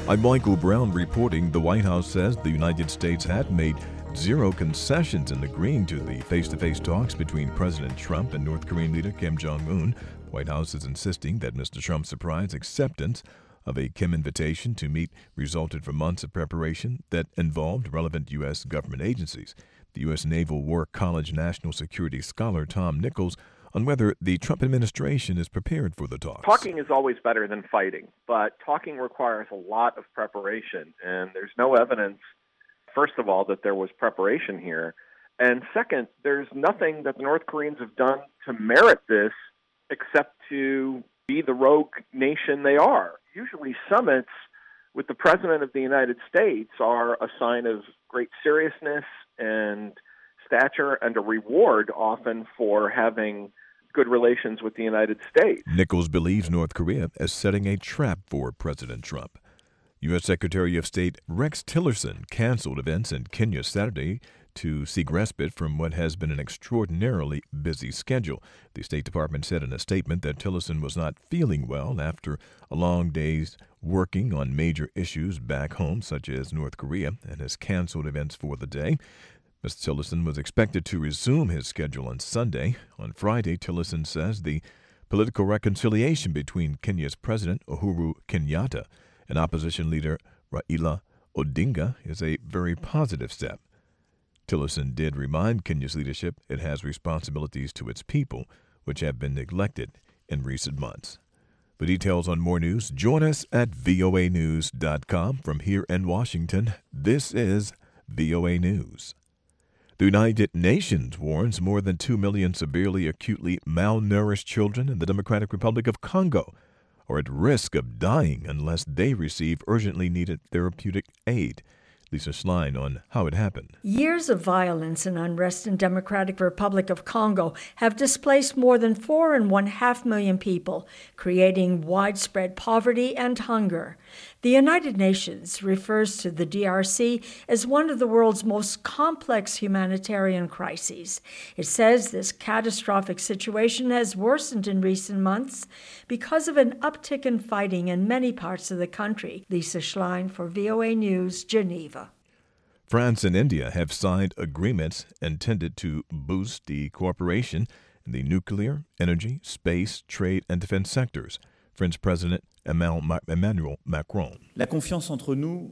I'm Michael Brown reporting the White House says the United States had made zero concessions in agreeing to the face-to-face talks between President Trump and North Korean leader Kim Jong-un. The White House is insisting that Mr. Trump's surprise acceptance of a Kim invitation to meet resulted from months of preparation that involved relevant U.S. government agencies. The U.S. Naval War College national security scholar Tom Nichols on whether the Trump administration is prepared for the talks. Talking is always better than fighting, but talking requires a lot of preparation, and there's no evidence, first of all, that there was preparation here, and second, there's nothing that the North Koreans have done to merit this except to be the rogue nation they are. Usually summits with the President of the United States are a sign of great seriousness and stature and a reward often for having good relations with the United States. Nichols believes North Korea is setting a trap for President Trump. U.S. Secretary of State Rex Tillerson canceled events in Kenya Saturday to seek respite from what has been an extraordinarily busy schedule. The State Department said in a statement that Tillerson was not feeling well after a long day's working on major issues back home, such as North Korea, and has canceled events for the day. Mr. Tillerson was expected to resume his schedule on Sunday. On Friday, Tillerson says the political reconciliation between Kenya's President Uhuru Kenyatta and opposition leader Raila Odinga is a very positive step. Tillerson did remind Kenya's leadership it has responsibilities to its people, which have been neglected in recent months. For details on more news, join us at voanews.com. From here in Washington, this is VOA News. The United Nations warns more than 2 million severely acutely malnourished children in the Democratic Republic of Congo are at risk of dying unless they receive urgently needed therapeutic aid. Lisa Schlein on how it happened. Years of violence and unrest in Democratic Republic of Congo have displaced more than 4.5 million people, creating widespread poverty and hunger. The United Nations refers to the DRC as one of the world's most complex humanitarian crises. It says this catastrophic situation has worsened in recent months because of an uptick in fighting in many parts of the country. Lisa Schlein for VOA News, Geneva. France and India have signed agreements intended to boost the cooperation in the nuclear, energy, space, trade, and defense sectors. French President Emmanuel Macron. La confiance entre nous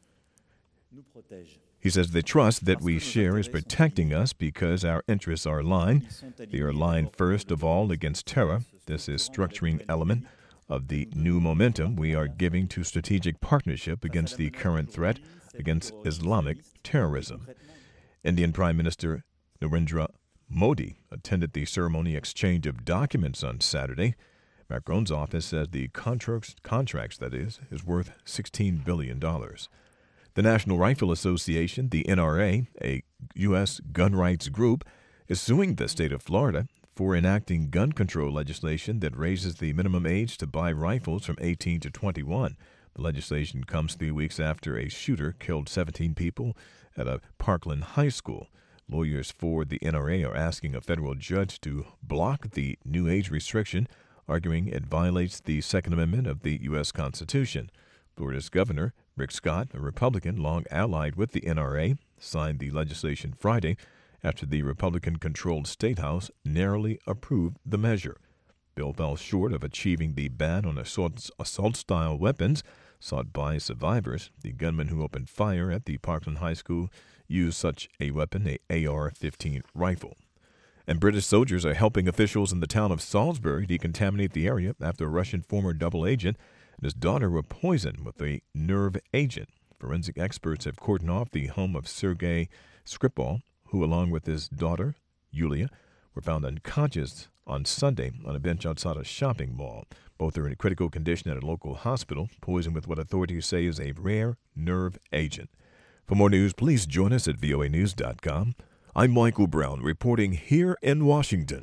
protège. He says the trust that we share is protecting us because our interests are aligned. They are aligned first of all against terror. This is structuring element of the new momentum we are giving to strategic partnership against the current threat against Islamic terrorism. Indian Prime Minister Narendra Modi attended the ceremony exchange of documents on Saturday. Macron's office says the contracts is worth $16 billion. The National Rifle Association, the NRA, a U.S. gun rights group, is suing the state of Florida for enacting gun control legislation that raises the minimum age to buy rifles from 18 to 21. The legislation comes 3 weeks after a shooter killed 17 people at a Parkland high school. Lawyers for the NRA are asking a federal judge to block the new age restriction, arguing it violates the Second Amendment of the U.S. Constitution. Florida's Governor Rick Scott, a Republican long allied with the NRA, signed the legislation Friday after the Republican-controlled State House narrowly approved the measure. Bill fell short of achieving the ban on assault-style weapons sought by survivors. The gunman who opened fire at the Parkland High School used such a weapon, an AR-15 rifle. And British soldiers are helping officials in the town of Salisbury decontaminate the area after a Russian former double agent and his daughter were poisoned with a nerve agent. Forensic experts have cordoned off the home of Sergei Skripal, who, along with his daughter, Yulia, were found unconscious on Sunday on a bench outside a shopping mall. Both are in critical condition at a local hospital, poisoned with what authorities say is a rare nerve agent. For more news, please join us at voanews.com. I'm Michael Brown, reporting here in Washington.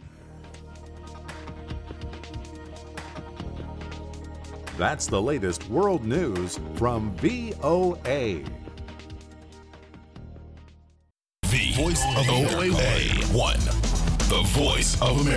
That's the latest world news from VOA. The Voice of America. VOA1, the Voice of America.